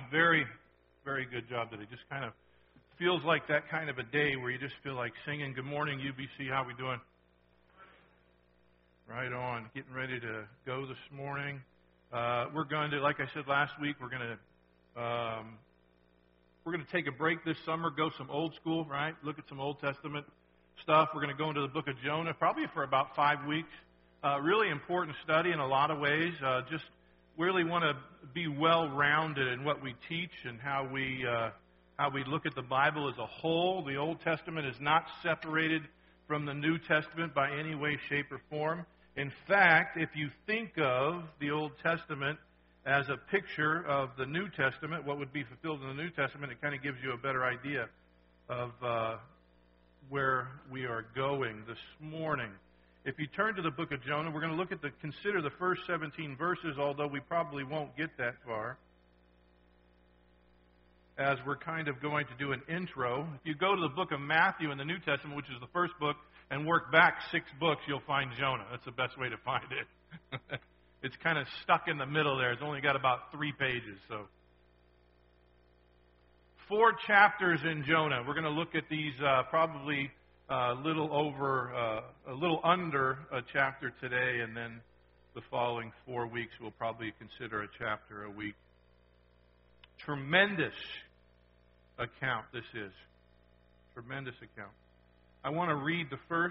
Very, very good job today. Just kind of feels like that kind of a day where you just feel like singing, "Good morning, UBC, how we doing?" Right on. Getting ready to go this morning. We're going to, like I said last week, we're going to take a break this summer, go some old school, right? Look at some Old Testament stuff. We're going to go into the book of Jonah, probably for about 5 weeks. Really important study in a lot of ways. Just really want to be well-rounded in what we teach and how we look at the Bible as a whole. The Old Testament is not separated from the New Testament by any way, shape, or form. In fact, if you think of the Old Testament as a picture of the New Testament, what would be fulfilled in the New Testament, it kind of gives you a better idea of where we are going this morning. If you turn to the book of Jonah, we're going to consider the first 17 verses, although we probably won't get that far, as we're kind of going to do an intro. If you go to the book of Matthew in the New Testament, which is the first book, and work back 6 books, you'll find Jonah. That's the best way to find it. It's kind of stuck in the middle there. It's only got about 3 pages. So, 4 chapters in Jonah. We're going to look at these probably a little under a chapter today, and then the following 4 weeks we'll probably consider a chapter a week. Tremendous account this is. Tremendous account. I want to read the first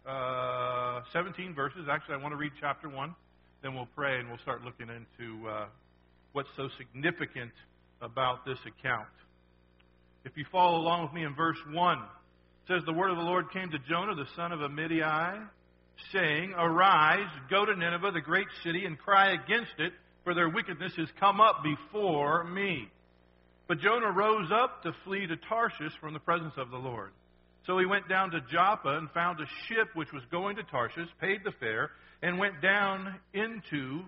17 verses. Actually, I want to read chapter 1. Then we'll pray and we'll start looking into what's so significant about this account. If you follow along with me in verse 1, it says, "The word of the Lord came to Jonah, the son of Amittai, saying, 'Arise, go to Nineveh, the great city, and cry against it, for their wickedness has come up before me.' But Jonah rose up to flee to Tarshish from the presence of the Lord. So he went down to Joppa and found a ship which was going to Tarshish, paid the fare, and went down into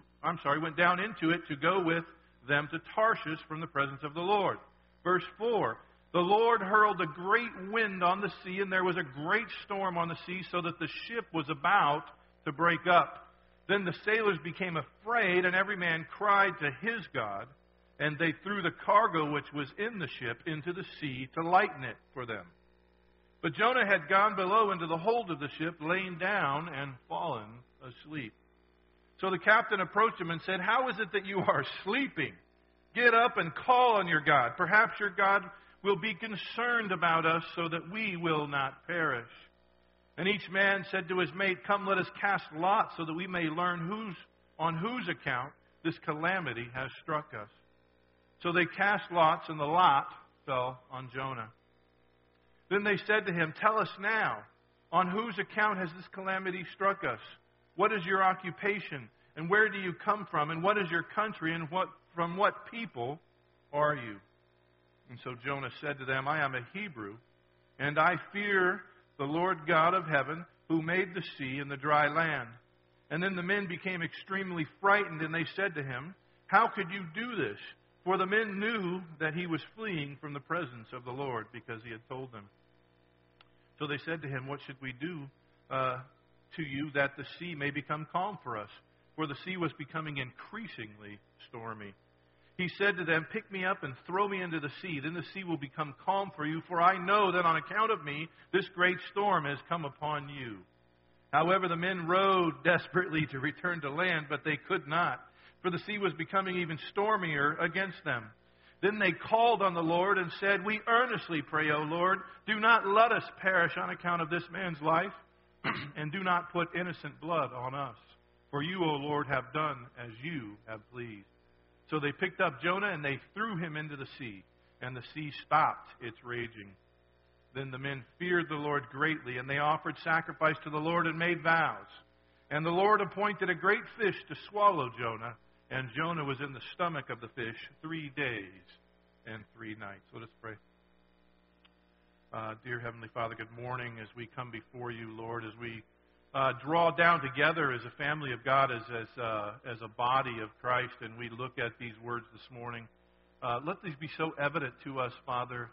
it to go with them to Tarshish from the presence of the Lord." Verse 4, "The Lord hurled a great wind on the sea, and there was a great storm on the sea, so that the ship was about to break up. Then the sailors became afraid, and every man cried to his God, and they threw the cargo which was in the ship into the sea to lighten it for them. But Jonah had gone below into the hold of the ship, lain down and fallen asleep. So the captain approached him and said, 'How is it that you are sleeping? Get up and call on your God. Perhaps your God will be concerned about us so that we will not perish.' And each man said to his mate, 'Come, let us cast lots so that we may learn on whose account this calamity has struck us.' So they cast lots, and the lot fell on Jonah. Then they said to him, 'Tell us now, on whose account has this calamity struck us? What is your occupation, and where do you come from, and what is your country, and from what people are you?' And so Jonah said to them, 'I am a Hebrew, and I fear the Lord God of heaven, who made the sea and the dry land.' And then the men became extremely frightened, and they said to him, 'How could you do this?' For the men knew that he was fleeing from the presence of the Lord, because he had told them. So they said to him, 'What should we do to you that the sea may become calm for us?' For the sea was becoming increasingly stormy. He said to them, 'Pick me up and throw me into the sea. Then the sea will become calm for you, for I know that on account of me this great storm has come upon you.' However, the men rowed desperately to return to land, but they could not, for the sea was becoming even stormier against them. Then they called on the Lord and said, 'We earnestly pray, O Lord, do not let us perish on account of this man's life, and do not put innocent blood on us. For you, O Lord, have done as you have pleased.' So they picked up Jonah, and they threw him into the sea, and the sea stopped its raging. Then the men feared the Lord greatly, and they offered sacrifice to the Lord and made vows. And the Lord appointed a great fish to swallow Jonah, and Jonah was in the stomach of the fish 3 days and 3 nights. Let us pray. Dear Heavenly Father, good morning as we come before you, Lord, as we draw down together as a family of God, as a body of Christ, and we look at these words this morning. Let these be so evident to us, Father,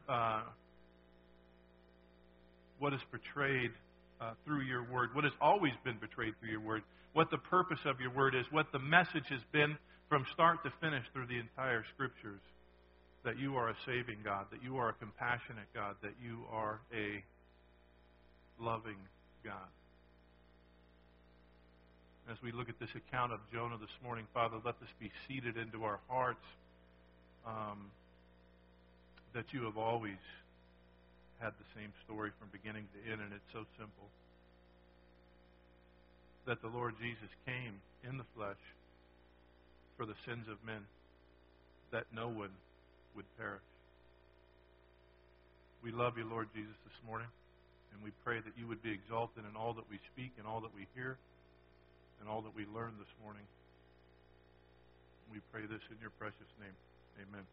what is portrayed through your word, what has always been portrayed through your word, what the purpose of your word is, what the message has been from start to finish through the entire Scriptures. that you are a saving God, that you are a compassionate God, that you are a loving God. As we look at this account of Jonah this morning, Father, let this be seeded into our hearts, that you have always had the same story from beginning to end, and it's so simple. That the Lord Jesus came in the flesh for the sins of men, that no one would perish. We love you, Lord Jesus, this morning, and we pray that you would be exalted in all that we speak and all that we hear and all that we learn this morning. We pray this in your precious name. Amen.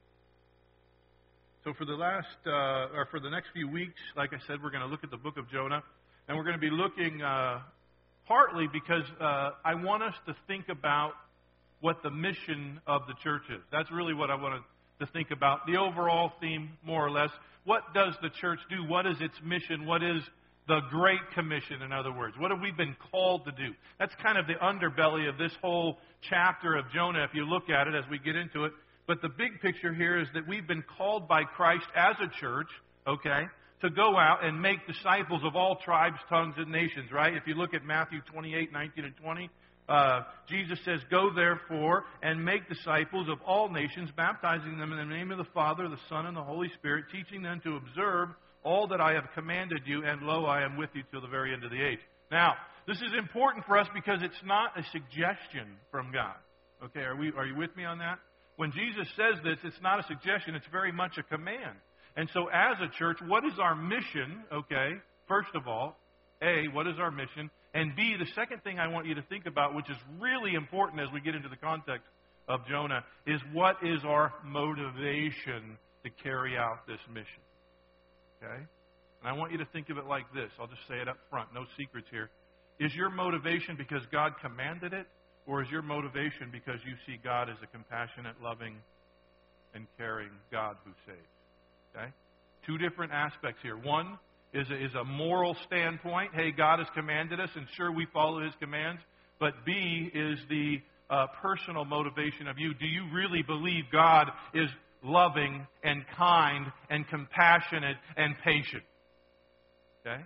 So for the next few weeks, like I said, we're going to look at the book of Jonah, and we're going to be looking partly because I want us to think about what the mission of the church is. That's really what I wanted to think about. The overall theme, more or less. What does the church do? What is its mission? What is the Great Commission, in other words? What have we been called to do? That's kind of the underbelly of this whole chapter of Jonah, if you look at it as we get into it. But the big picture here is that we've been called by Christ as a church, okay, to go out and make disciples of all tribes, tongues, and nations, right? If you look at Matthew 28, 19, and 20, Jesus says, "Go therefore and make disciples of all nations, baptizing them in the name of the Father, the Son, and the Holy Spirit, teaching them to observe all that I have commanded you, and lo, I am with you till the very end of the age." Now, this is important for us because it's not a suggestion from God. Okay, are you with me on that? When Jesus says this, it's not a suggestion, it's very much a command. And so as a church, what is our mission? Okay, first of all, A, what is our mission? And B, the second thing I want you to think about, which is really important as we get into the context of Jonah, is what is our motivation to carry out this mission? Okay? And I want you to think of it like this. I'll just say it up front. No secrets here. Is your motivation because God commanded it? Or is your motivation because you see God as a compassionate, loving, and caring God who saves? Okay? Two different aspects here. One is a moral standpoint. Hey, God has commanded us, and sure, we follow His commands. But B is the personal motivation of you. Do you really believe God is loving and kind and compassionate and patient? Okay?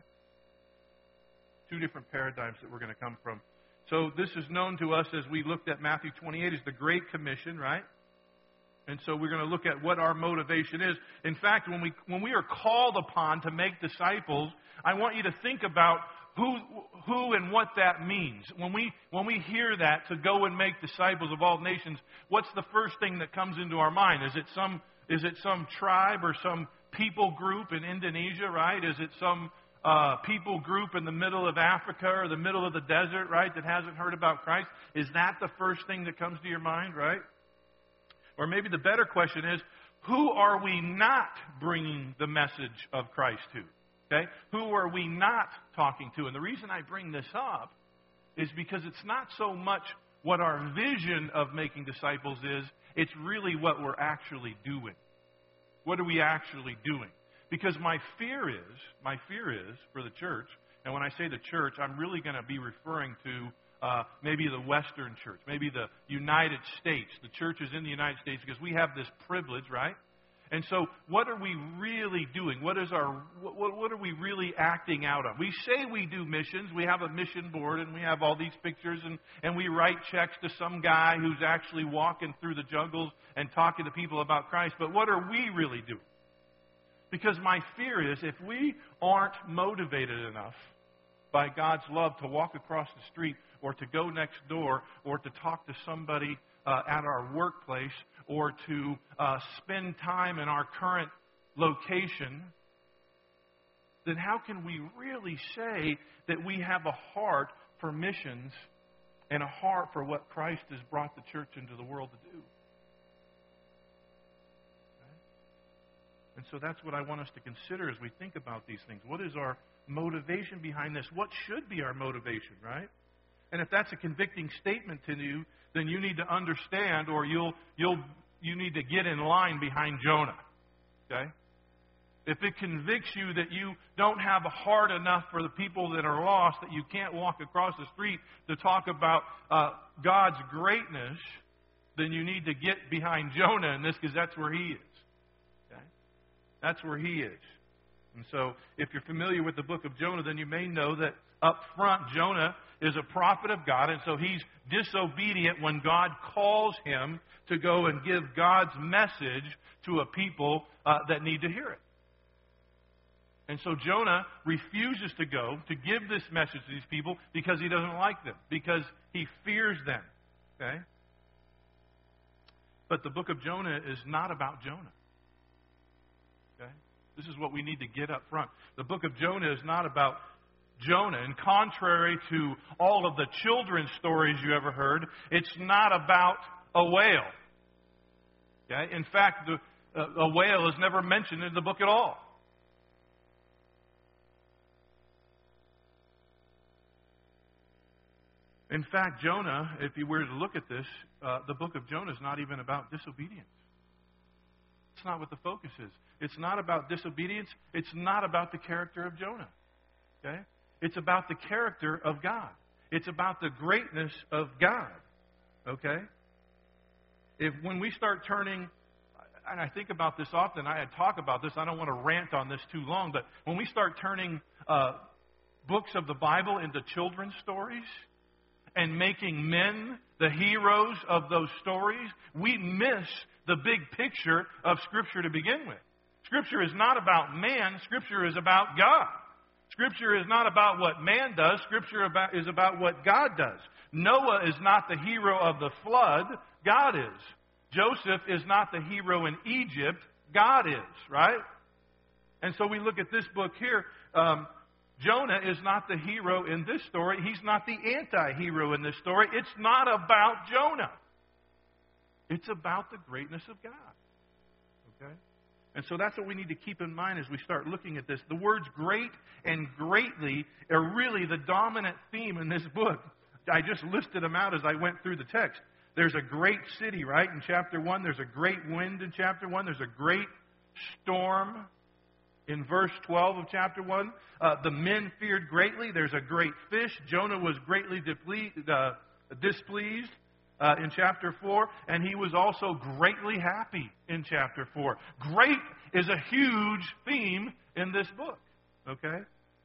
Two different paradigms that we're going to come from. So this is known to us as we looked at Matthew 28 as the Great Commission, right? And so we're going to look at what our motivation is. In fact, when we are called upon to make disciples, I want you to think about who and what that means. When we hear that, to go and make disciples of all nations, what's the first thing that comes into our mind? Is it some tribe or some people group in Indonesia, right? Is it some people group in the middle of Africa or the middle of the desert, right, that hasn't heard about Christ? Is that the first thing that comes to your mind, right? Or maybe the better question is, who are we not bringing the message of Christ to? Okay? Who are we not talking to? And the reason I bring this up is because it's not so much what our vision of making disciples is, it's really what we're actually doing. What are we actually doing? Because my fear is for the church, and when I say the church, I'm really going to be referring to maybe the Western church, maybe the United States, the churches in the United States, because we have this privilege, right? And so what are we really doing? What are we really acting out on? We say we do missions. We have a mission board, and we have all these pictures, and we write checks to some guy who's actually walking through the jungles and talking to people about Christ. But what are we really doing? Because my fear is if we aren't motivated enough by God's love to walk across the street or to go next door or to talk to somebody at our workplace or to spend time in our current location, then how can we really say that we have a heart for missions and a heart for what Christ has brought the church into the world to do? And so that's what I want us to consider as we think about these things. What is our motivation behind this? What should be our motivation, right? And if that's a convicting statement to you, then you need to understand, or you need to get in line behind Jonah. Okay? If it convicts you that you don't have a heart enough for the people that are lost, that you can't walk across the street to talk about God's greatness, then you need to get behind Jonah in this, because that's where he is. That's where he is. And so, if you're familiar with the book of Jonah, then you may know that up front, Jonah is a prophet of God, and so he's disobedient when God calls him to go and give God's message to a people that need to hear it. And so Jonah refuses to go to give this message to these people because he doesn't like them, because he fears them. Okay? But the book of Jonah is not about Jonah. Okay? This is what we need to get up front. The book of Jonah is not about Jonah. And contrary to all of the children's stories you ever heard, it's not about a whale. Okay? In fact, a whale is never mentioned in the book at all. In fact, Jonah, if you were to look at this, the book of Jonah is not even about disobedience. It's not what the focus is. It's not about disobedience. It's not about the character of Jonah. Okay? It's about the character of God. It's about the greatness of God. Okay? When we start turning, and I think about this often, I talk about this, I don't want to rant on this too long, but when we start turning books of the Bible into children's stories, and making men the heroes of those stories, we miss the big picture of Scripture to begin with. Scripture is not about man. Scripture is about God. Scripture is not about what man does. Scripture is about what God does. Noah is not the hero of the flood. God is. Joseph is not the hero in Egypt. God is, right? And so we look at this book here. Jonah is not the hero in this story. He's not the anti-hero in this story. It's not about Jonah. It's about the greatness of God. Okay? And so that's what we need to keep in mind as we start looking at this. The words great and greatly are really the dominant theme in this book. I just listed them out as I went through the text. There's a great city, right, in chapter 1. There's a great wind in chapter 1. There's a great storm in verse 12 of chapter 1. The men feared greatly. There's a great fish. Jonah was greatly displeased in chapter 4. And he was also greatly happy in chapter 4. Great is a huge theme in this book. Okay?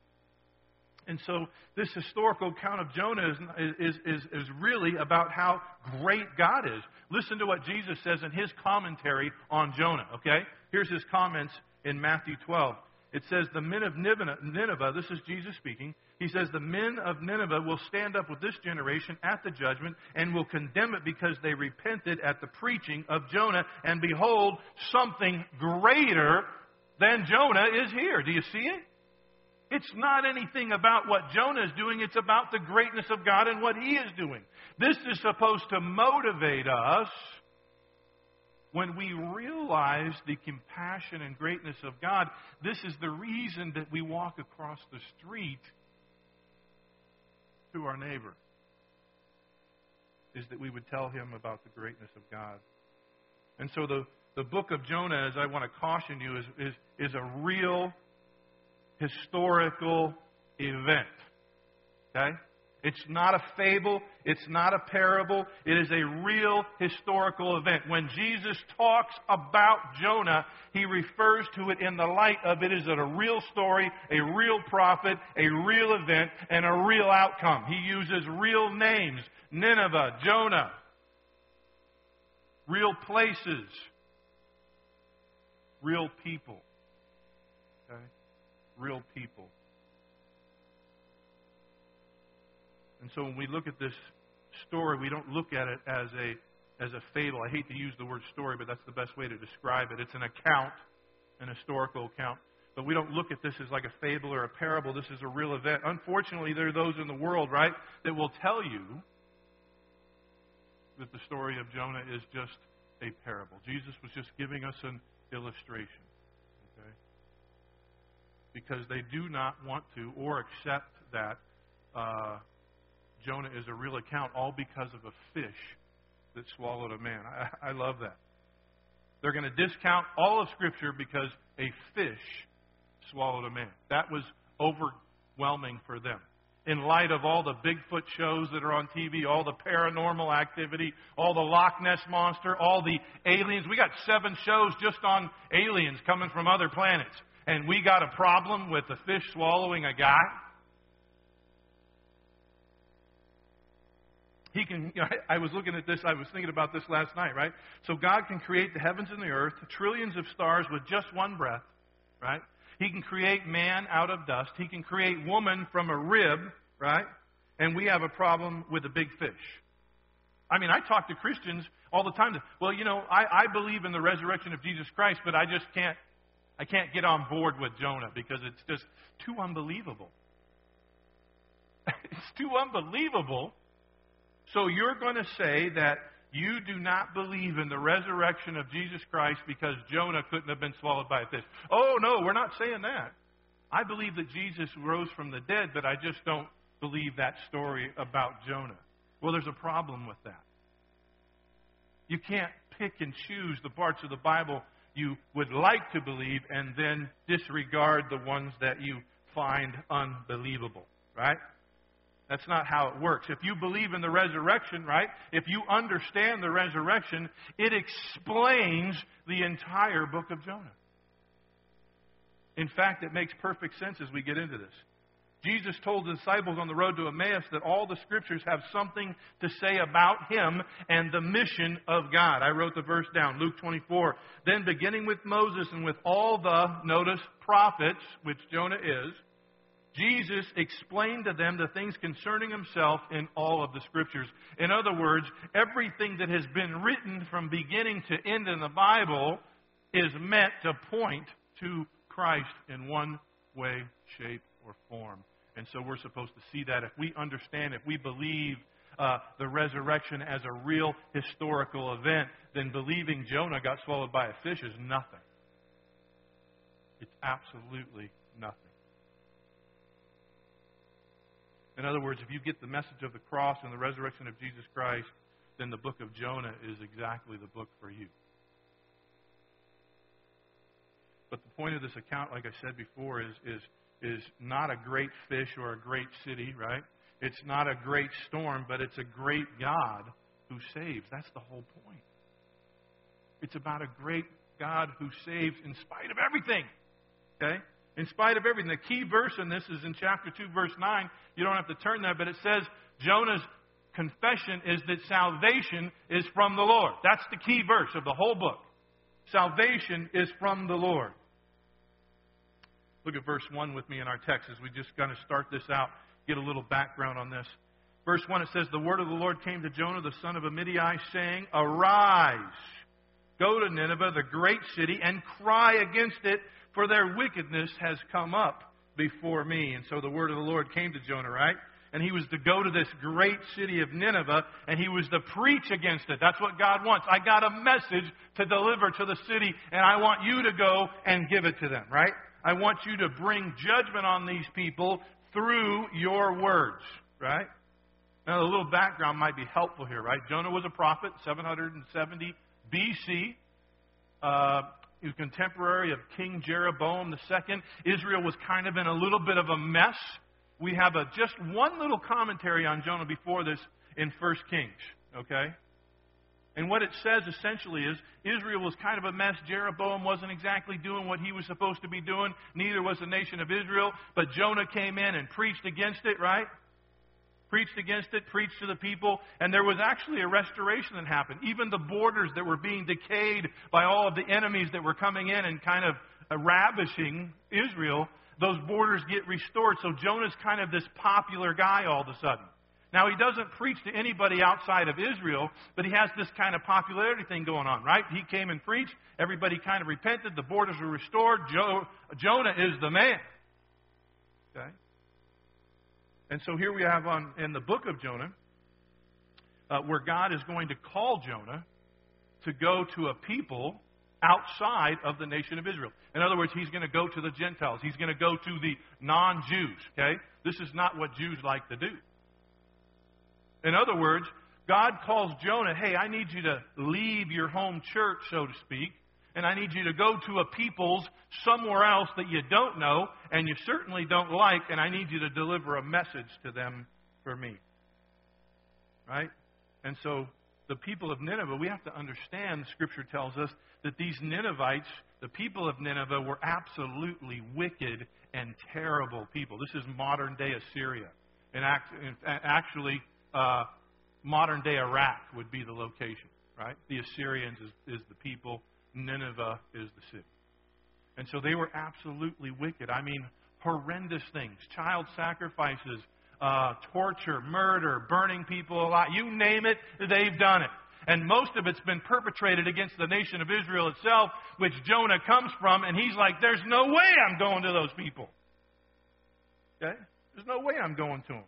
And so this historical account of Jonah is really about how great God is. Listen to what Jesus says in his commentary on Jonah. Okay? Here's his comments in Matthew 12. It says, the men of Nineveh, this is Jesus speaking, he says, the men of Nineveh will stand up with this generation at the judgment and will condemn it because they repented at the preaching of Jonah. And behold, something greater than Jonah is here. Do you see it? It's not anything about what Jonah is doing. It's about the greatness of God and what he is doing. This is supposed to motivate us when we realize the compassion and greatness of God. This is the reason that we walk across the street to our neighbor, is that we would tell him about the greatness of God. And so the book of Jonah, as I want to caution you, is a real historical event. Okay? It's not a fable. It's not a parable. It is a real historical event. When Jesus talks about Jonah, he refers to it in the light of it is a real story, a real prophet, a real event, and a real outcome. He uses real names. Nineveh, Jonah. Real places. Real people. Okay? Real people. And so when we look at this story, we don't look at it as a fable. I hate to use the word story, but that's the best way to describe it. It's an account, an historical account. But we don't look at this as like a fable or a parable. This is a real event. Unfortunately, there are those in the world, right, that will tell you that the story of Jonah is just a parable. Jesus was just giving us an illustration. Okay? Because they do not want to or accept that Jonah is a real account, all because of a fish that swallowed a man. I love that. They're going to discount all of Scripture because a fish swallowed a man. That was overwhelming for them. in light of all the Bigfoot shows that are on TV, all the paranormal activity, all the Loch Ness Monster, all the aliens. We got 7 shows just on aliens coming from other planets. And we got a problem with the fish swallowing a guy. I was looking at this, I was thinking about this last night, right? So God can create the heavens and the earth, trillions of stars with just one breath, right? He can create man out of dust. He can create woman from a rib, right? And we have a problem with a big fish. I mean, I talk to Christians all the time. Well, I believe in the resurrection of Jesus Christ, but I can't get on board with Jonah because it's just too unbelievable. It's too unbelievable. So you're going to say that you do not believe in the resurrection of Jesus Christ because Jonah couldn't have been swallowed by a fish. Oh, no, we're not saying that. I believe that Jesus rose from the dead, but I just don't believe that story about Jonah. Well, there's a problem with that. You can't pick and choose the parts of the Bible you would like to believe and then disregard the ones that you find unbelievable, right? That's not how it works. If you believe in the resurrection, right? If you understand the resurrection, it explains the entire book of Jonah. In fact, it makes perfect sense as we get into this. Jesus told the disciples on the road to Emmaus that all the Scriptures have something to say about Him and the mission of God. I wrote the verse down, Luke 24. Then beginning with Moses and with all the, notice, prophets, which Jonah is, Jesus explained to them the things concerning Himself in all of the Scriptures. In other words, everything that has been written from beginning to end in the Bible is meant to point to Christ in one way, shape, or form. And so we're supposed to see that. If we understand, if we believe the resurrection as a real historical event, then believing Jonah got swallowed by a fish is nothing. It's absolutely nothing. In other words, if you get the message of the cross and the resurrection of Jesus Christ, then the book of Jonah is exactly the book for you. But the point of this account, like I said before, is not a great fish or a great city, right? It's not a great storm, but it's a great God who saves. That's the whole point. It's about a great God who saves in spite of everything. Okay? In spite of everything. The key verse in this is in chapter 2, verse 9. You don't have to turn there, but it says Jonah's confession is that salvation is from the Lord. That's the key verse of the whole book. Salvation is from the Lord. Look at verse 1 with me in our text as we just kind of start this out, get a little background on this. Verse 1, it says, The word of the Lord came to Jonah, the son of Amittai, saying, Arise, go to Nineveh, the great city, and cry against it, for their wickedness has come up before me. And so the word of the Lord came to Jonah, right? And he was to go to this great city of Nineveh, and he was to preach against it. That's what God wants. I got a message to deliver to the city, and I want you to go and give it to them, right? I want you to bring judgment on these people through your words, right? Now, a little background might be helpful here, right? Jonah was a prophet, 770 B.C., he was contemporary of King Jeroboam II. Israel was kind of in a little bit of a mess. We have just one little commentary on Jonah before this in 1 Kings, okay? And what it says essentially is Israel was kind of a mess. Jeroboam wasn't exactly doing what he was supposed to be doing. Neither was the nation of Israel. But Jonah came in and preached against it, right? Preached against it, preached to the people, and there was actually a restoration that happened. Even the borders that were being decayed by all of the enemies that were coming in and kind of ravishing Israel, those borders get restored. So Jonah's kind of this popular guy all of a sudden. Now, he doesn't preach to anybody outside of Israel, but he has this kind of popularity thing going on, right? He came and preached. Everybody kind of repented. The borders were restored. Jonah is the man. Okay? And so here we have in the book of Jonah, where God is going to call Jonah to go to a people outside of the nation of Israel. In other words, he's going to go to the Gentiles. He's going to go to the non-Jews. Okay? This is not what Jews like to do. In other words, God calls Jonah, hey, I need you to leave your home church, so to speak, And I need you to go to a people's somewhere else that you don't know and you certainly don't like, and I need you to deliver a message to them for me. Right? And so the people of Nineveh, we have to understand, Scripture tells us, that these Ninevites, the people of Nineveh, were absolutely wicked and terrible people. This is modern-day Assyria. And actually, modern-day Iraq would be the location. Right? The Assyrians is the people. Nineveh is the city. And so they were absolutely wicked. I mean, horrendous things. Child sacrifices, torture, murder, burning people alive. You name it, they've done it. And most of it's been perpetrated against the nation of Israel itself, which Jonah comes from, and he's like, there's no way I'm going to those people. Okay? There's no way I'm going to them.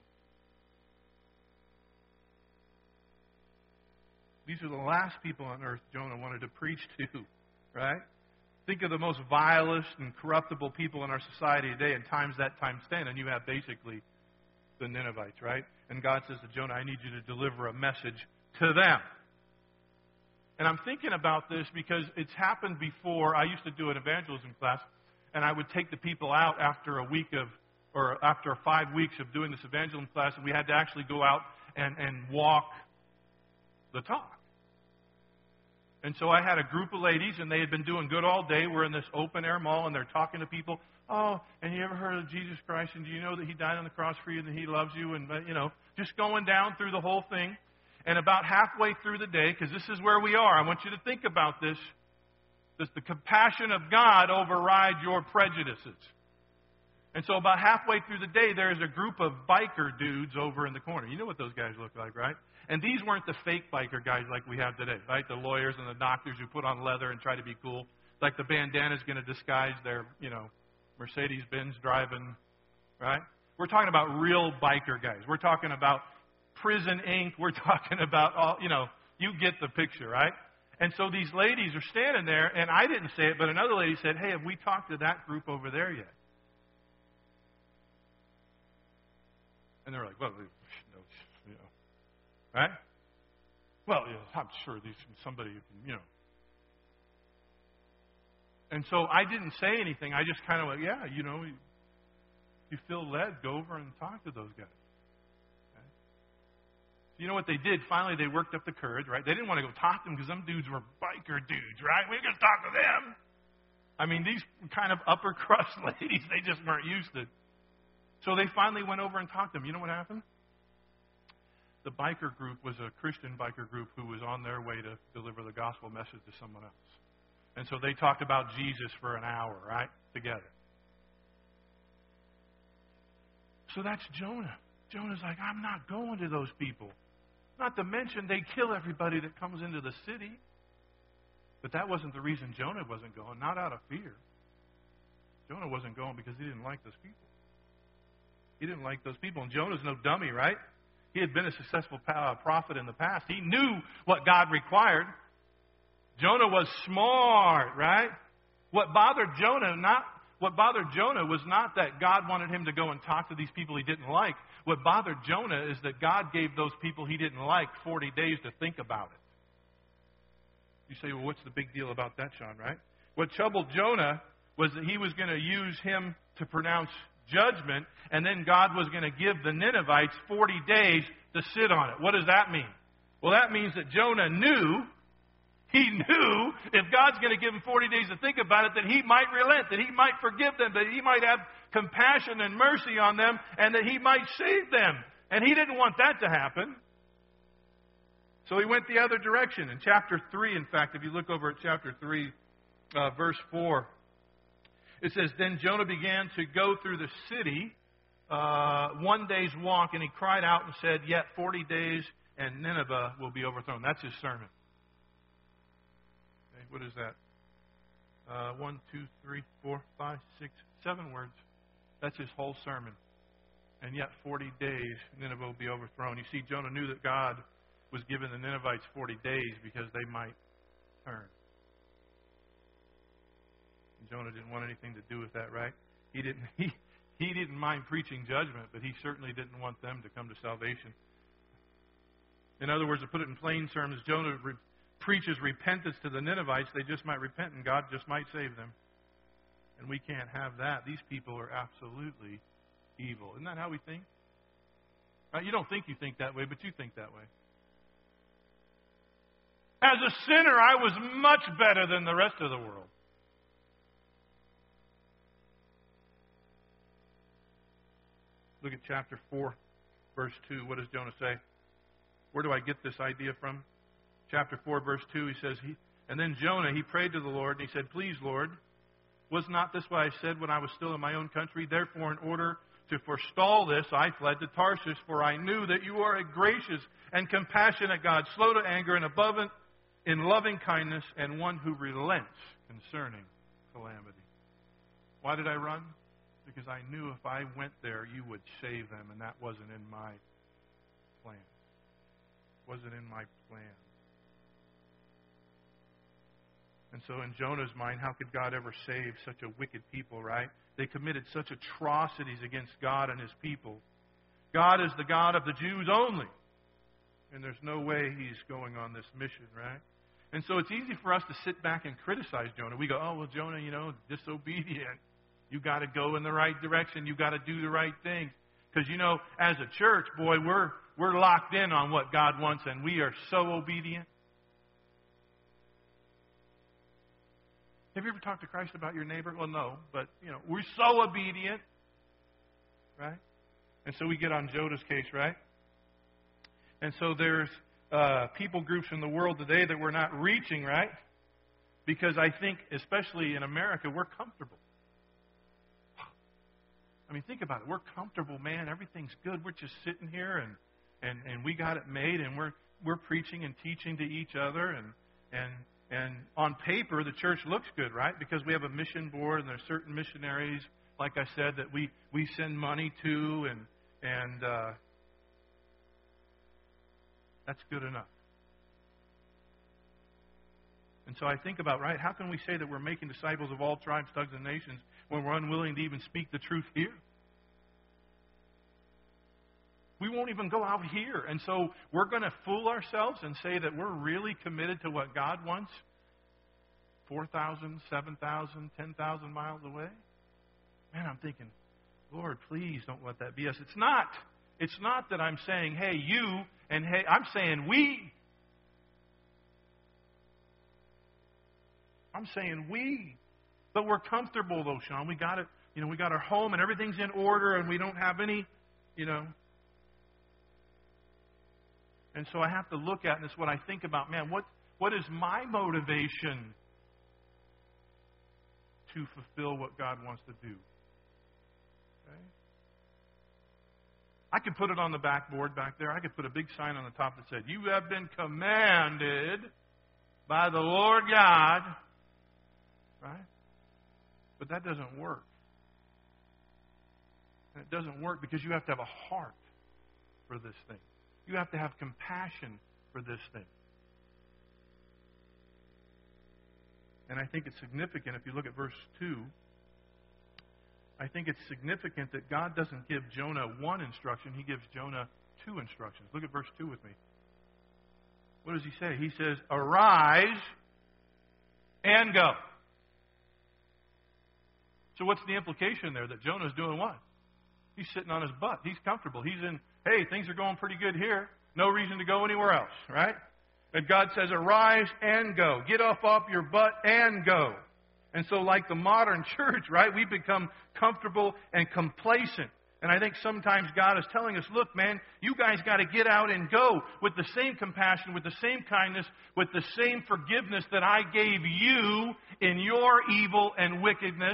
These are the last people on earth Jonah wanted to preach to, right? Think of the most vilest and corruptible people in our society today, and times that times 10, and you have basically the Ninevites, right? And God says to Jonah, I need you to deliver a message to them. And I'm thinking about this because it's happened before. I used to do an evangelism class, and I would take the people out after a week of, or after 5 weeks of doing this evangelism class, and we had to actually go out and walk the talk. And so I had a group of ladies, and they had been doing good all day. We're in this open-air mall, and they're talking to people. Oh, and you ever heard of Jesus Christ? And do you know that He died on the cross for you and that He loves you? And, just going down through the whole thing. And about halfway through the day, because this is where we are, I want you to think about this. Does the compassion of God override your prejudices? And so about halfway through the day, there's a group of biker dudes over in the corner. You know what those guys look like, right? And these weren't the fake biker guys like we have today, right? The lawyers and the doctors who put on leather and try to be cool. Like the bandana's going to disguise their, Mercedes-Benz driving, right? We're talking about real biker guys. We're talking about Prison Inc. We're talking about all, you get the picture, right? And so these ladies are standing there, and I didn't say it, but another lady said, hey, have we talked to that group over there yet? And they're like, well, right? Well, I'm sure there's somebody who can, And so I didn't say anything. I just kind of went, yeah, you feel led, go over and talk to those guys. Okay? So you know what they did? Finally, they worked up the courage, right? They didn't want to go talk to them because them dudes were biker dudes, right? We could talk to them. I mean, these kind of upper crust ladies, they just weren't used to it. So they finally went over and talked to them. You know what happened? The biker group was a Christian biker group who was on their way to deliver the gospel message to someone else. And so they talked about Jesus for an hour, right, together. So that's Jonah. Jonah's like, I'm not going to those people. Not to mention they kill everybody that comes into the city. But that wasn't the reason Jonah wasn't going, not out of fear. Jonah wasn't going because he didn't like those people. He didn't like those people. And Jonah's no dummy, right? He had been a successful prophet in the past. He knew what God required. Jonah was smart, right? What bothered Jonah was not that God wanted him to go and talk to these people he didn't like. What bothered Jonah is that God gave those people he didn't like 40 days to think about it. You say, well, what's the big deal about that, Sean, right? What troubled Jonah was that he was going to use him to pronounce judgment, and then God was going to give the Ninevites 40 days to sit on it. What does that mean? Well, that means that Jonah knew if God's going to give him 40 days to think about it, that he might relent, that he might forgive them, that he might have compassion and mercy on them, and that he might save them. And he didn't want that to happen. So he went the other direction. In chapter 3, in fact, if you look over at chapter 3, verse 4, it says, Then Jonah began to go through the city 1 day's walk, and he cried out and said, Yet 40 days, and Nineveh will be overthrown. That's his sermon. Okay, what is that? 1, 2, 3, 4, 5, 6, 7 words. That's his whole sermon. And yet 40 days, Nineveh will be overthrown. You see, Jonah knew that God was giving the Ninevites 40 days because they might turn. Jonah didn't want anything to do with that, right? He didn't mind preaching judgment, but he certainly didn't want them to come to salvation. In other words, to put it in plain terms, Jonah preaches repentance to the Ninevites, they just might repent and God just might save them. And we can't have that. These people are absolutely evil. Isn't that how we think? Right? You don't think you think that way, but you think that way. As a sinner, I was much better than the rest of the world. Look at chapter 4, verse 2. What does Jonah say? Where do I get this idea from? Chapter 4, verse 2, he says, and then Jonah, he prayed to the Lord, and he said, please, Lord, was not this what I said when I was still in my own country? Therefore, in order to forestall this, I fled to Tarshish, for I knew that you are a gracious and compassionate God, slow to anger and abundant in loving kindness, and one who relents concerning calamity. Why did I run? Because I knew if I went there, you would save them, and that wasn't in my plan. Wasn't in my plan. And so in Jonah's mind, how could God ever save such a wicked people, right? They committed such atrocities against God and His people. God is the God of the Jews only. And there's no way He's going on this mission, right? And so it's easy for us to sit back and criticize Jonah. We go, oh, well, Jonah, disobedient. You got to go in the right direction. You got to do the right things. Because, as a church, boy, we're locked in on what God wants, and we are so obedient. Have you ever talked to Christ about your neighbor? Well, no, but, we're so obedient, right? And so we get on Jonah's case, right? And so there's people groups in the world today that we're not reaching, right? Because I think, especially in America, we're comfortable. I mean, think about it. We're comfortable, man. Everything's good. We're just sitting here, and we got it made, and we're preaching and teaching to each other, and on paper, the church looks good, right? Because we have a mission board, and there's certain missionaries, like I said, that we send money to, and that's good enough. And so I think about, right, how can we say that we're making disciples of all tribes, tongues, and nations when we're unwilling to even speak the truth here? We won't even go out here. And so we're going to fool ourselves and say that we're really committed to what God wants 4,000, 7,000, 10,000 miles away? Man, I'm thinking, Lord, please don't let that be us. It's not. It's not that I'm saying, hey, you, and hey, I'm saying we. I'm saying we. But we're comfortable, though, Sean. We got it. We got our home, and everything's in order, and we don't have any, And so I have to look at, and it's what I think about, man, what is my motivation to fulfill what God wants to do? Okay? I could put it on the backboard back there. I could put a big sign on the top that said, you have been commanded by the Lord God. Right? But that doesn't work. And it doesn't work because you have to have a heart for this thing. You have to have compassion for this thing. And I think it's significant, if you look at verse 2, I think it's significant that God doesn't give Jonah one instruction, He gives Jonah two instructions. Look at verse 2 with me. What does He say? He says, arise and go. So what's the implication there? That Jonah's doing what? He's sitting on his butt. He's comfortable. He's in, hey, things are going pretty good here. No reason to go anywhere else, right? And God says, arise and go. Get off your butt and go. And so like the modern church, right, we become comfortable and complacent. And I think sometimes God is telling us, look, man, you guys got to get out and go with the same compassion, with the same kindness, with the same forgiveness that I gave you in your evil and wickedness.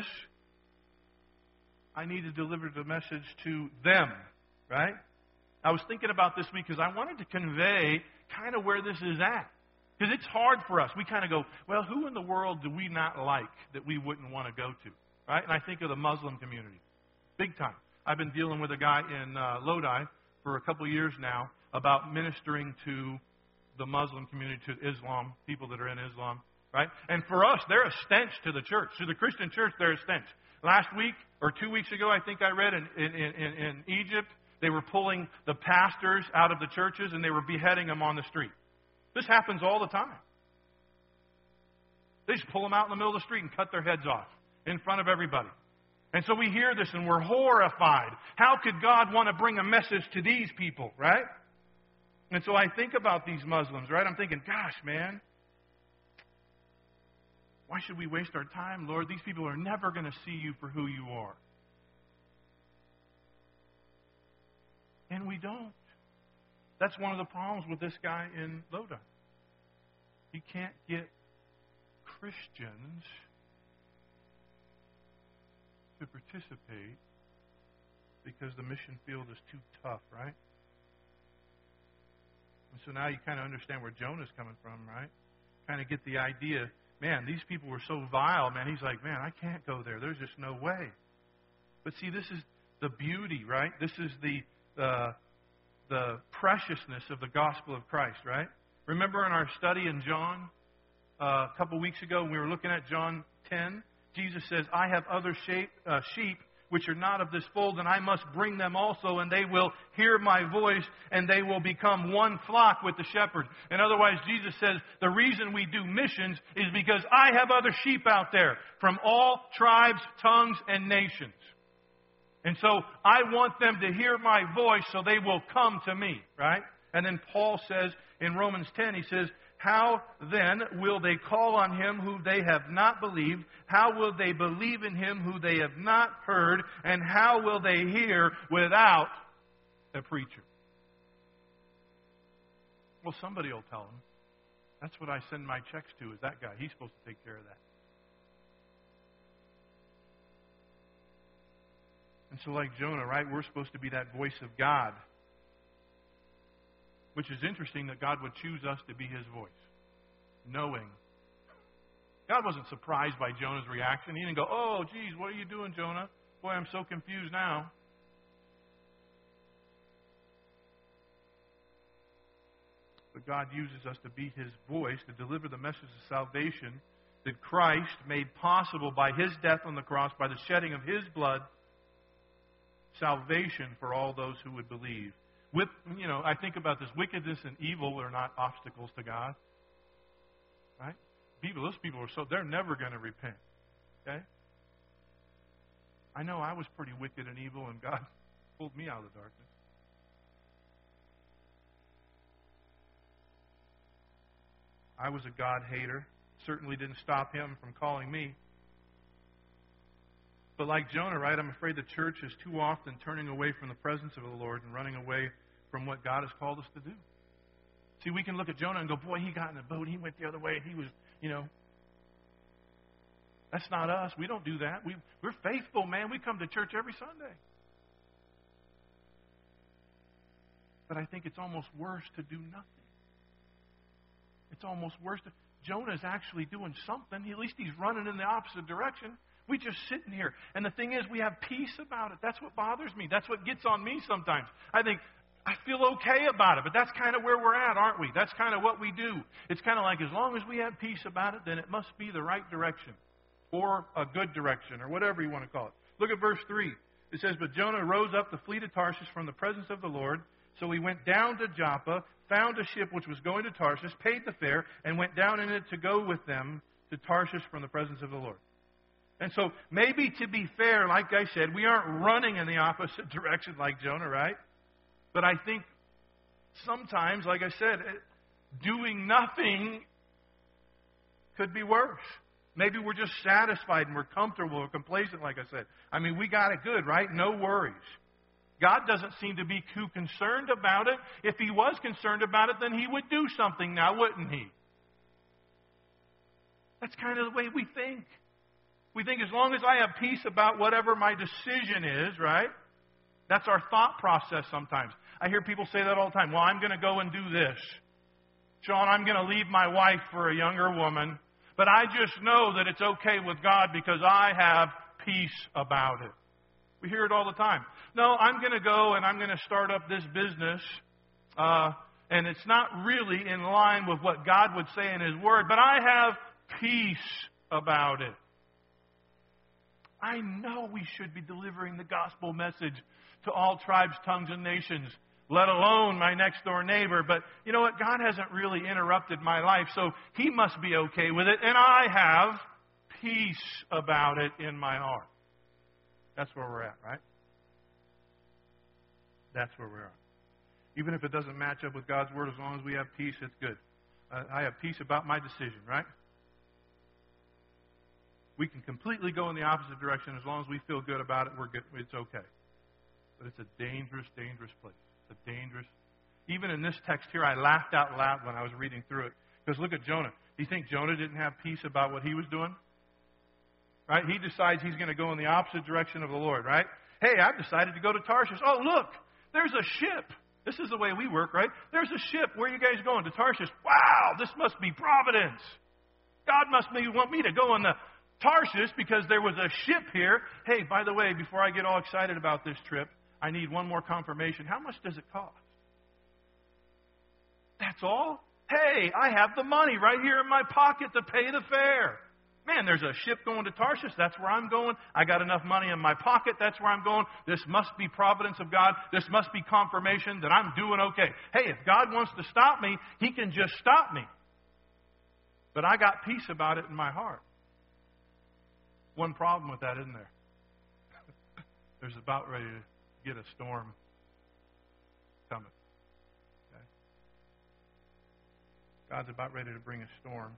I need to deliver the message to them, right? I was thinking about this week because I wanted to convey kind of where this is at. Because it's hard for us. We kind of go, well, who in the world do we not like that we wouldn't want to go to? Right? And I think of the Muslim community. Big time. I've been dealing with a guy in Lodi for a couple of years now about ministering to the Muslim community, to Islam, people that are in Islam. Right? And for us, they're a stench to the church. To the Christian church, they're a stench. Last week, or 2 weeks ago, I think I read in Egypt, they were pulling the pastors out of the churches and they were beheading them on the street. This happens all the time. They just pull them out in the middle of the street and cut their heads off in front of everybody. And so we hear this and we're horrified. How could God want to bring a message to these people, right? And so I think about these Muslims, right? I'm thinking, gosh, man, why should we waste our time, Lord? These people are never going to see you for who you are. And we don't. That's one of the problems with this guy in Lodi. He can't get Christians to participate because the mission field is too tough, right? And so now you kind of understand where Jonah's coming from, right? Kind of get the idea, man, these people were so vile, man. He's like, man, I can't go there. There's just no way. But see, this is the beauty, right? This is the preciousness of the gospel of Christ, right? Remember in our study in John a couple weeks ago, when we were looking at John 10, Jesus says, I have other sheep which are not of this fold, and I must bring them also, and they will hear my voice, and they will become one flock with the shepherd. And otherwise, Jesus says, the reason we do missions is because I have other sheep out there from all tribes, tongues, and nations. And so I want them to hear my voice so they will come to me, right? And then Paul says in Romans 10, he says, how then will they call on him who they have not believed? How will they believe in him who they have not heard? And how will they hear without a preacher? Well, somebody will tell them. That's what I send my checks to, is that guy. He's supposed to take care of that. And so like Jonah, right, we're supposed to be that voice of God. Which is interesting that God would choose us to be His voice. Knowing. God wasn't surprised by Jonah's reaction. He didn't go, oh, geez, what are you doing, Jonah? Boy, I'm so confused now. But God uses us to be His voice, to deliver the message of salvation that Christ made possible by His death on the cross, by the shedding of His blood, salvation for all those who would believe. I think about this. Wickedness and evil are not obstacles to God. Right? Those people they're never going to repent. Okay? I know I was pretty wicked and evil, and God pulled me out of the darkness. I was a God hater. Certainly didn't stop Him from calling me. But like Jonah, right, I'm afraid the church is too often turning away from the presence of the Lord and running away from what God has called us to do. See, we can look at Jonah and go, boy, he got in a boat, he went the other way, he was, That's not us. We don't do that. We're faithful, man. We come to church every Sunday. But I think it's almost worse to do nothing. It's almost worse to... Jonah's actually doing something. At least he's running in the opposite direction. We just sitting here. And the thing is, we have peace about it. That's what bothers me. That's what gets on me sometimes. I think, I feel okay about it, but that's kind of where we're at, aren't we? That's kind of what we do. It's kind of like, as long as we have peace about it, then it must be the right direction, or a good direction, or whatever you want to call it. Look at verse 3. It says, but Jonah rose up to flee to Tarshish from the presence of the Lord. So he went down to Joppa, found a ship which was going to Tarshish, paid the fare, and went down in it to go with them to Tarshish from the presence of the Lord. And so, maybe to be fair, like I said, we aren't running in the opposite direction like Jonah, right? But I think sometimes, like I said, doing nothing could be worse. Maybe we're just satisfied and we're comfortable or complacent, like I said. I mean, we got it good, right? No worries. God doesn't seem to be too concerned about it. If He was concerned about it, then He would do something now, wouldn't He? That's kind of the way we think. We think as long as I have peace about whatever my decision is, right? That's our thought process sometimes. I hear people say that all the time. Well, I'm going to go and do this. Sean, I'm going to leave my wife for a younger woman. But I just know that it's okay with God because I have peace about it. We hear it all the time. No, I'm going to go and I'm going to start up this business. And it's not really in line with what God would say in His Word. But I have peace about it. I know we should be delivering the gospel message to all tribes, tongues, and nations. let alone my next door neighbor. But you know what? God hasn't really interrupted my life, so He must be okay with it. And I have peace about it in my heart. That's where we're at, right? That's where we're at. Even if it doesn't match up with God's Word, as long as we have peace, it's good. I have peace about my decision, right? We can completely go in the opposite direction. As long as we feel good about it, we're good. It's okay. But it's a dangerous, dangerous place. It's a dangerous. Even in this text here, I laughed out loud when I was reading through it. Because look at Jonah. Do you think Jonah didn't have peace about what he was doing? Right? He decides he's going to go in the opposite direction of the Lord, right? Hey, I've decided to go to Tarshish. Oh, look, there's a ship. This is the way we work, right? There's a ship. Where are you guys going? To Tarshish. Wow, this must be providence. God must want me to go on the Tarshish because there was a ship here. Hey, by the way, before I get all excited about this trip, I need one more confirmation. How much does it cost? That's all? Hey, I have the money right here in my pocket to pay the fare. Man, there's a ship going to Tarshish. That's where I'm going. I got enough money in my pocket. That's where I'm going. This must be providence of God. This must be confirmation that I'm doing okay. Hey, if God wants to stop me, He can just stop me. But I got peace about it in my heart. One problem with that, isn't there? There's about ready to get a storm coming. Okay? God's about ready to bring a storm.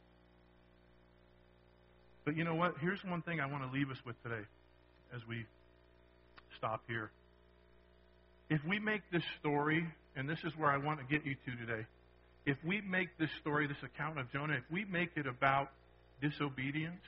But you know what? Here's one thing I want to leave us with today as we stop here. If we make this story, and this is where I want to get you to today, if we make this story, this account of Jonah, if we make it about disobedience,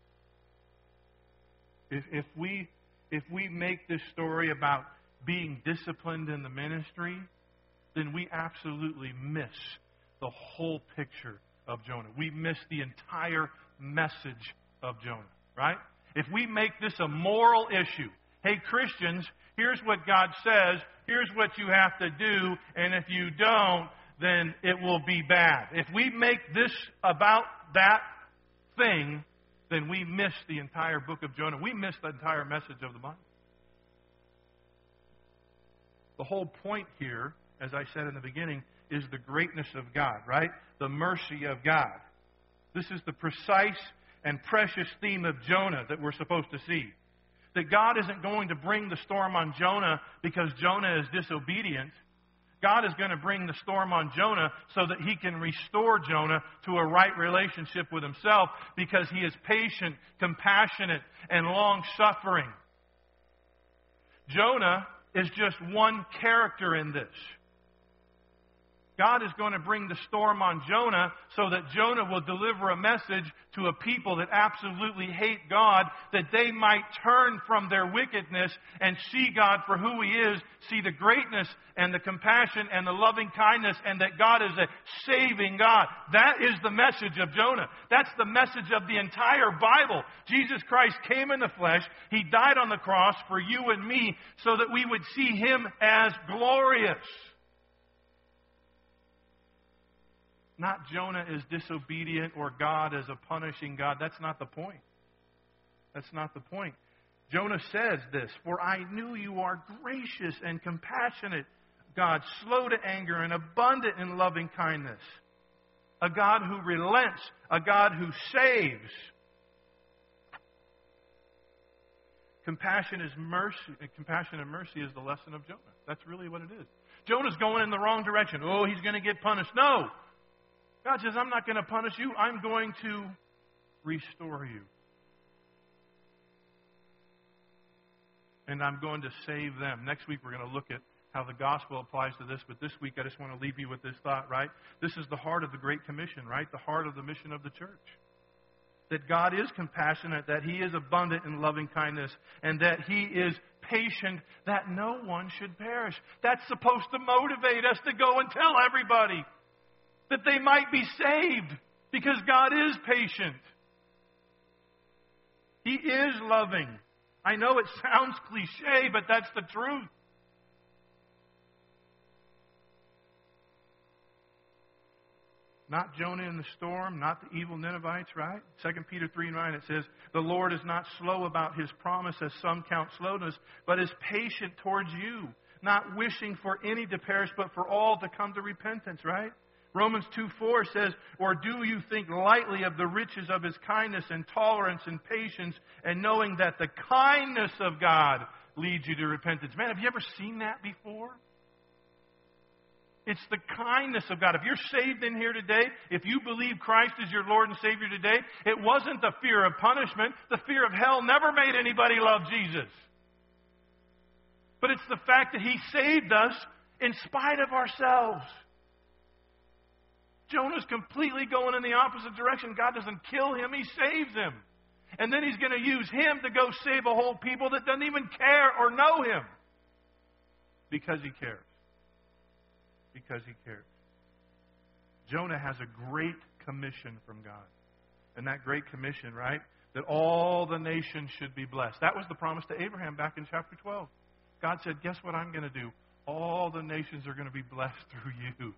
if we make this story about being disciplined in the ministry, then we absolutely miss the whole picture of Jonah. We miss the entire message of Jonah, right? If we make this a moral issue, hey, Christians, here's what God says, here's what you have to do, and if you don't, then it will be bad. If we make this about that thing, then we miss the entire book of Jonah. We miss the entire message of the Bible. The whole point here, as I said in the beginning, is the greatness of God, right? The mercy of God. This is the precise and precious theme of Jonah that we're supposed to see. That God isn't going to bring the storm on Jonah because Jonah is disobedient. God is going to bring the storm on Jonah so that He can restore Jonah to a right relationship with Himself because He is patient, compassionate, and long-suffering. Jonah is just one character in this. God is going to bring the storm on Jonah so that Jonah will deliver a message to a people that absolutely hate God, that they might turn from their wickedness and see God for who He is, see the greatness and the compassion and the loving kindness, and that God is a saving God. That is the message of Jonah. That's the message of the entire Bible. Jesus Christ came in the flesh. He died on the cross for you and me so that we would see Him as glorious. Not Jonah is disobedient or God is a punishing God. That's not the point. That's not the point. Jonah says this, "For I knew you are gracious and compassionate, God, slow to anger and abundant in loving kindness. A God who relents, a God who saves." Compassion is mercy. Compassion and mercy is the lesson of Jonah. That's really what it is. Jonah's going in the wrong direction. Oh, he's going to get punished. No. God says, I'm not going to punish you. I'm going to restore you. And I'm going to save them. Next week we're going to look at how the gospel applies to this. But this week I just want to leave you with this thought, right? This is the heart of the Great Commission, right? The heart of the mission of the church. That God is compassionate, that He is abundant in loving kindness, and that He is patient, that no one should perish. That's supposed to motivate us to go and tell everybody that they might be saved, because God is patient. He is loving. I know it sounds cliche, but that's the truth. Not Jonah in the storm, not the evil Ninevites, right? 2 Peter 3:9, it says, "The Lord is not slow about His promise, as some count slowness, but is patient towards you, not wishing for any to perish, but for all to come to repentance, right? Romans 2:4 says, or do you think lightly of the riches of His kindness and tolerance and patience, and knowing that the kindness of God leads you to repentance? Man, have you ever seen that before? It's the kindness of God. If you're saved in here today, if you believe Christ is your Lord and Savior today, it wasn't the fear of punishment. The fear of hell never made anybody love Jesus. But it's the fact that He saved us in spite of ourselves. Jonah's completely going in the opposite direction. God doesn't kill him, He saves him. And then He's going to use him to go save a whole people that doesn't even care or know Him. Because He cares. Because He cares. Jonah has a great commission from God. And that great commission, right? That all the nations should be blessed. That was the promise to Abraham back in chapter 12. God said, guess what I'm going to do? All the nations are going to be blessed through you.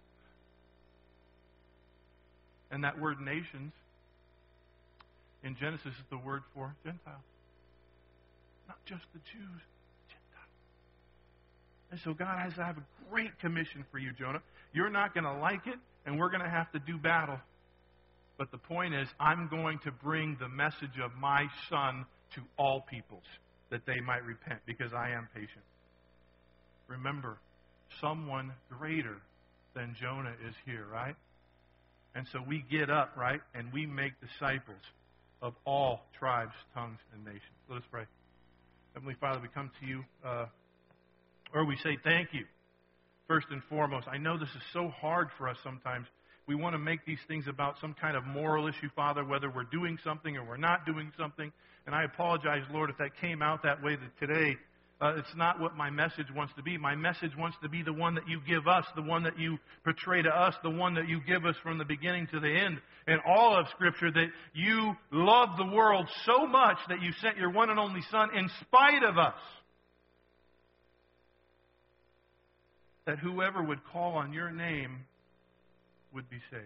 And that word nations in Genesis is the word for Gentiles. Not just the Jews, Gentiles. And so God has to have a great commission for you, Jonah. You're not going to like it, and we're going to have to do battle. But the point is, I'm going to bring the message of my Son to all peoples, that they might repent, because I am patient. Remember, someone greater than Jonah is here, right? And so we get up, right, and we make disciples of all tribes, tongues, and nations. Let us pray. Heavenly Father, we come to You, or we say thank You, first and foremost. I know this is so hard for us sometimes. We want to make these things about some kind of moral issue, Father, whether we're doing something or we're not doing something. And I apologize, Lord, if that came out that way today. It's not what my message wants to be. My message wants to be the one that You give us, the one that You portray to us, the one that You give us from the beginning to the end. In all of Scripture, that You love the world so much that You sent Your one and only Son in spite of us. That whoever would call on Your name would be saved.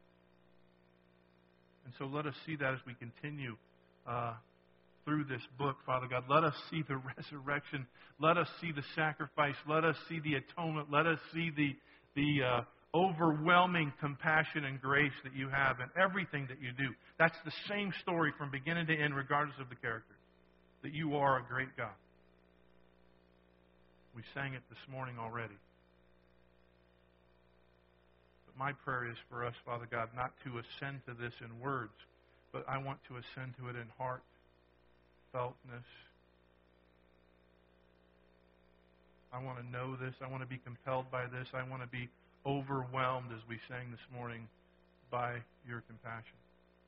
And so let us see that as we continue through this book, Father God. Let us see the resurrection. Let us see the sacrifice. Let us see the atonement. Let us see the overwhelming compassion and grace that You have in everything that You do. That's the same story from beginning to end, regardless of the characters. That You are a great God. We sang it this morning already. But my prayer is for us, Father God, not to ascend to this in words, but I want to ascend to it in heart. Feltness. I want to know this. I want to be compelled by this. I want to be overwhelmed, as we sang this morning, by Your compassion.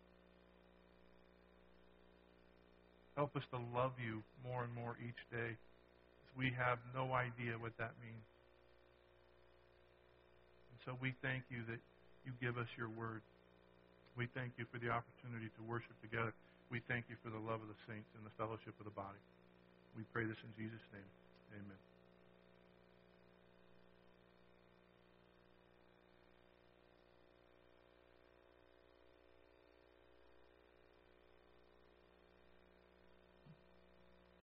Help us to love You more and more each day, as we have no idea what that means. And so we thank You that You give us Your word. We thank You for the opportunity to worship together. We thank You for the love of the saints and the fellowship of the body. We pray this in Jesus' name.